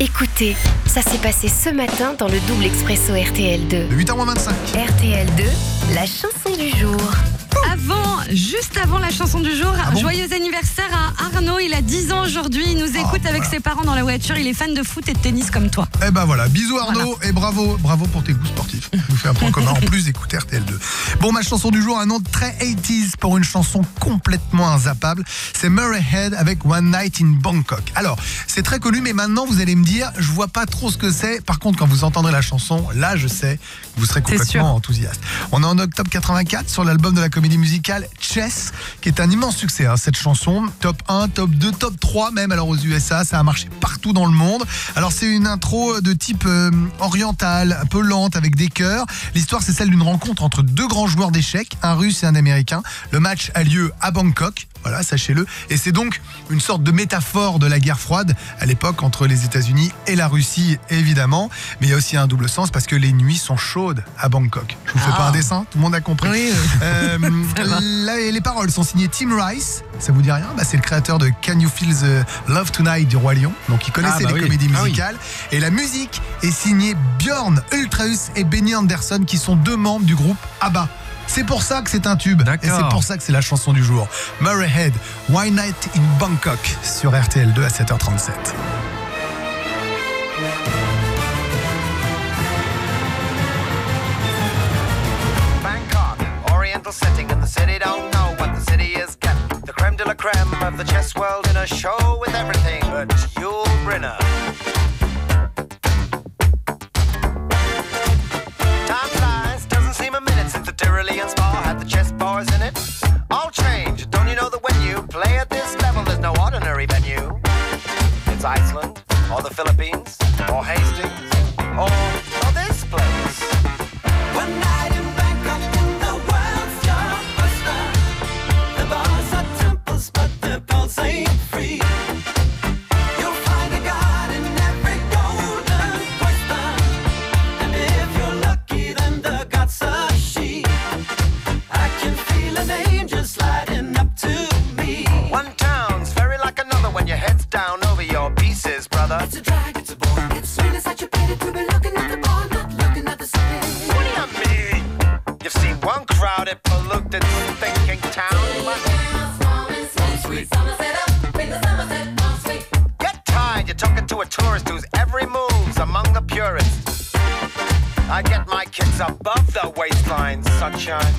Écoutez, ça s'est passé ce matin dans le double expresso RTL2. 8h25. RTL2, la chanson du jour. Juste avant la chanson du jour, joyeux anniversaire à Arnaud, il a 10 ans aujourd'hui, il nous écoute avec ses parents dans la voiture, il est fan de foot et de tennis comme toi. Eh ben voilà, bisous Arnaud et bravo pour tes goûts sportifs. Nous fait un point commun en plus d'écouter RTL2. Bon, ma chanson du jour, un nom très 80s pour une chanson complètement inzappable, c'est Murray Head avec One Night in Bangkok. Alors, c'est très connu, mais maintenant vous allez me dire, je vois pas trop ce que c'est. Par contre, quand vous entendrez la chanson, là je sais que vous serez complètement enthousiaste. On est en octobre 84 sur l'album de la comédie musicale Chess, qui est un immense succès, cette chanson, top 1, top 2, top 3 même, alors aux USA, ça a marché partout dans le monde. Alors c'est une intro de type oriental, un peu lente, avec des chœurs. L'histoire, c'est celle d'une rencontre entre deux grands joueurs d'échecs, un russe et un américain. Le match a lieu à Bangkok, voilà, sachez-le, et c'est donc une sorte de métaphore de la guerre froide à l'époque entre les États-Unis et la Russie, évidemment, mais il y a aussi un double sens parce que les nuits sont chaudes à Bangkok. Je vous fais pas un dessin, tout le monde a compris. Oui. Là, les paroles sont signées Tim Rice, ça vous dit rien ? C'est le créateur de Can You Feel the Love Tonight du Roi Lion, donc il connaissait les comédies musicales. Et la musique est signée Björn Ultraeus et Benny Andersson, qui sont deux membres du groupe ABBA. C'est pour ça que c'est un tube. D'accord. Et c'est pour ça que c'est la chanson du jour. Murray Head, One Night in Bangkok sur RTL2 à 7h37. Bangkok, oriental setting, and the city don't know what the city is getting. The creme de la creme of the chess world in a show with everything but Yul Brynner. Time flies, doesn't seem a minute since the Tyrolean Spa had the chess bars in it. All change, don't you know that when you play at this level, there's no ordinary venue? It's Iceland, or the Philippines, or Hastings, or this place. One night in Bangkok in the world's your oyster. The bars are temples, but the pulse ain't free. You'll find a god in every golden oyster, and if you're lucky, then the god's a she. I can feel an angel sliding up to me. One town's very like another when your head's down over your pieces, brother. It's a drag, it's a bore. It's really such a pity to be looking at the bar, not looking at the city. What do you mean? You've seen one crowded, polluted, thinking town. Get tired, you're talking to a tourist whose every move's among the purists. I get my kicks above the waistline, sunshine.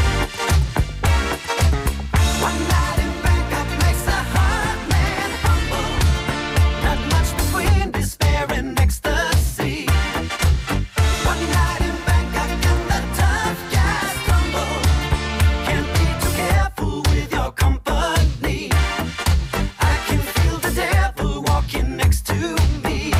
One night in Bangkok makes a hard man humble. Not much between despair and ecstasy. One night in Bangkok and the tough guys crumble. Can't be too careful with your company. I can feel the devil walking next to me.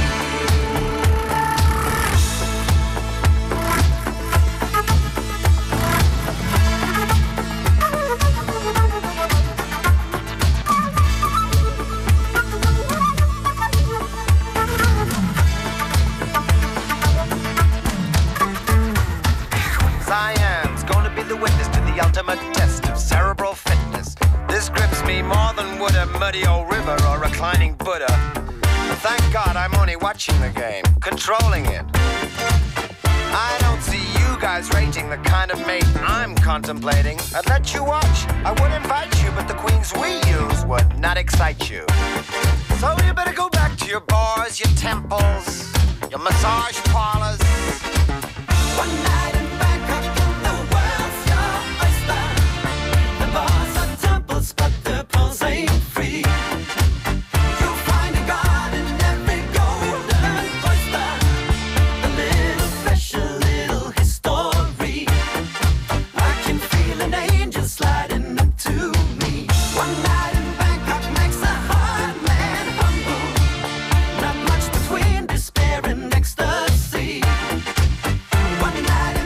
Cyan's gonna be the witness to the ultimate test of cerebral fitness. This grips me more than would a muddy old river or a reclining Buddha. But thank God I'm only watching the game, controlling it. I don't see you guys rating the kind of mate I'm contemplating. I'd let you watch, I would invite you, but the queens we use would not excite you. So you better go back to your bars, your temples, your massage parlors. One night in Bangkok and the world's your oyster. The bars are temples, but the pulse ain't free. You'll find a god in every golden oyster. A little special, little history. I can feel an angel sliding up to me. One night in Bangkok makes a hard man humble. Not much between despair and ecstasy. One night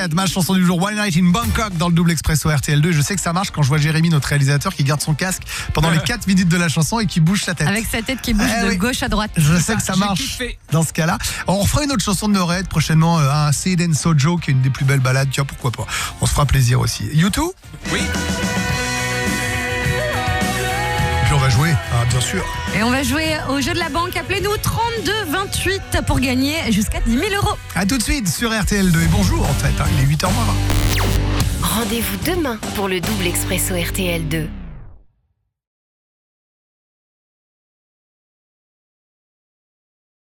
Head, ma chanson du jour, One Night in Bangkok dans le double expresso RTL2. Je sais que ça marche quand je vois Jérémy, notre réalisateur, qui garde son casque pendant les 4 minutes de la chanson et qui bouge sa tête. Avec sa tête qui bouge de gauche à droite. Je sais que ça marche dans ce cas-là. On refera une autre chanson de Murray prochainement, un Sid and Sojo, qui est une des plus belles balades. Tiens, pourquoi pas. On se fera plaisir aussi. U2 ? Oui. Puis on va jouer, bien sûr. Et on va jouer au jeu de la banque. Appelez-nous 3228 pour gagner jusqu'à 10 000 euros. A tout de suite sur RTL2. Et bonjour en fait, il est 8h20. Rendez-vous demain pour le double expresso RTL2.